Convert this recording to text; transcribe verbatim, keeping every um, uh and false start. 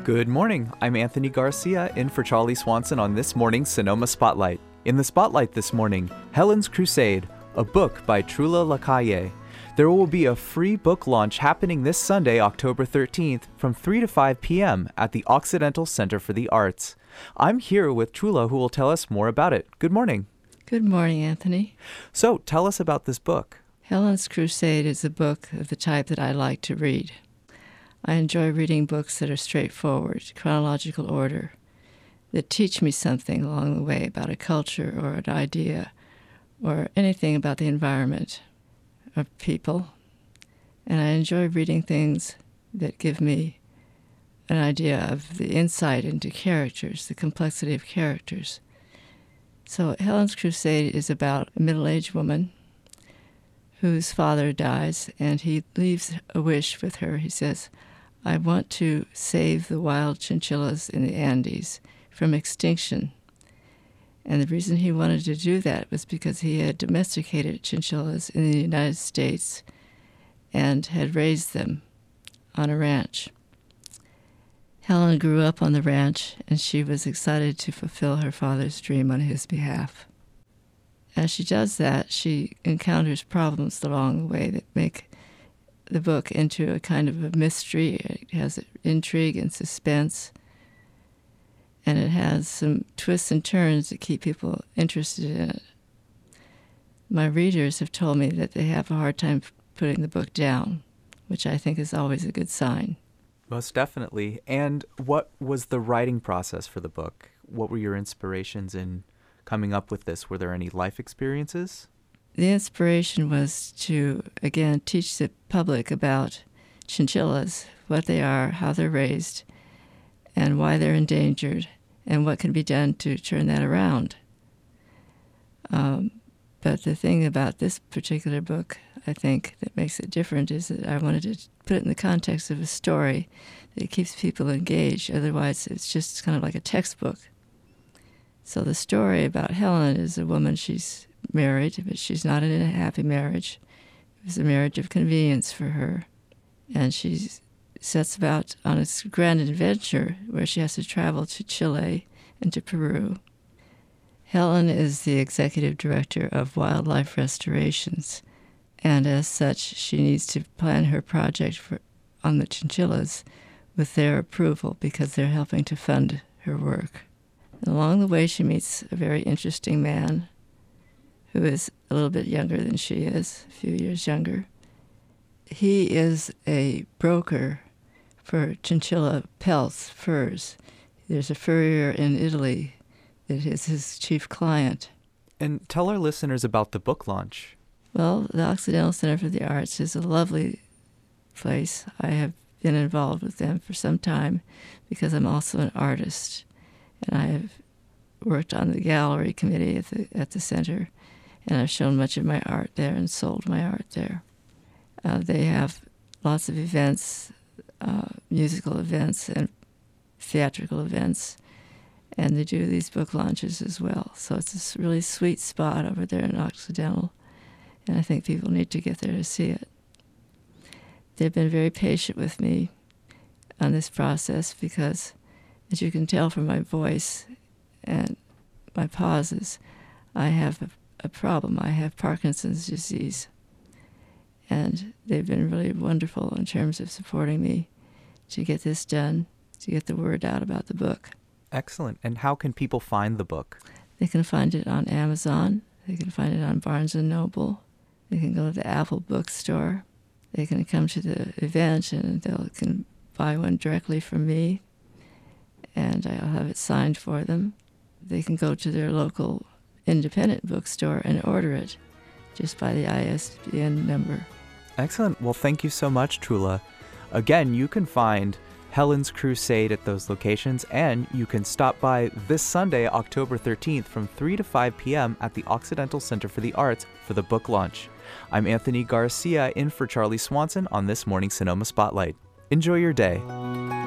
Good morning. I'm Anthony Garcia, in for Charlie Swanson on this morning's Sonoma Spotlight. In the Spotlight this morning, Helen's Crusade, a book by Trula Lacalle. There will be a free book launch happening this Sunday, October thirteenth, from three to five p.m. at the Occidental Center for the Arts. I'm here with Trula, who will tell us more about it. Good morning. Good morning, Anthony. So, tell us about this book. Helen's Crusade is a book of the type that I like to read. I enjoy reading books that are straightforward, chronological order, that teach me something along the way about a culture or an idea or anything about the environment or people. And I enjoy reading things that give me an idea of the insight into characters, the complexity of characters. So Helen's Crusade is about a middle-aged woman whose father dies, and he leaves a wish with her. He says, I want to save the wild chinchillas in the Andes from extinction. And the reason he wanted to do that was because he had domesticated chinchillas in the United States and had raised them on a ranch. Helen grew up on the ranch, and she was excited to fulfill her father's dream on his behalf. As she does that, she encounters problems along the way that make the book into a kind of a mystery. It has intrigue and suspense, and it has some twists and turns that keep people interested in it. My readers have told me that they have a hard time putting the book down, which I think is always a good sign. Most definitely. And what was the writing process for the book? What were your inspirations in coming up with this? Were there any life experiences? The inspiration was to, again, teach the public about chinchillas, what they are, how they're raised, and why they're endangered, and what can be done to turn that around. Um, but the thing about this particular book, I think, that makes it different is that I wanted to put it in the context of a story that keeps people engaged. Otherwise, it's just kind of like a textbook. So the story about Helen is a woman, she's married, but she's not in a happy marriage. It was a marriage of convenience for her. And she sets about on a grand adventure where she has to travel to Chile and to Peru. Helen is the executive director of Wildlife Restorations, and as such, she needs to plan her project for, on the chinchillas with their approval because they're helping to fund her work. And along the way, she meets a very interesting man who is a little bit younger than she is, a few years younger. He is a broker for chinchilla pelts, furs. There's a furrier in Italy that is his chief client. And tell our listeners about the book launch. Well, the Occidental Center for the Arts is a lovely place. I have been involved with them for some time because I'm also an artist. And I have worked on the gallery committee at the at the center, and I've shown much of my art there and sold my art there. Uh, they have lots of events, uh, musical events and theatrical events, and they do these book launches as well. So it's a really sweet spot over there in Occidental, and I think people need to get there to see it. They've been very patient with me on this process because, as you can tell from my voice and my pauses, I have a, a problem. I have Parkinson's disease. And they've been really wonderful in terms of supporting me to get this done, to get the word out about the book. Excellent. And how can people find the book? They can find it on Amazon. They can find it on Barnes and Noble. They can go to the Apple bookstore. They can come to the event and they can buy one directly from me, and I'll have it signed for them. They can go to their local independent bookstore and order it just by the I S B N number. Excellent. Well, thank you so much, Trula. Again, you can find Helen's Crusade at those locations, and you can stop by this Sunday, October thirteenth, from three to five p.m. at the Occidental Center for the Arts for the book launch. I'm Anthony Garcia, in for Charlie Swanson on this morning's Sonoma Spotlight. Enjoy your day.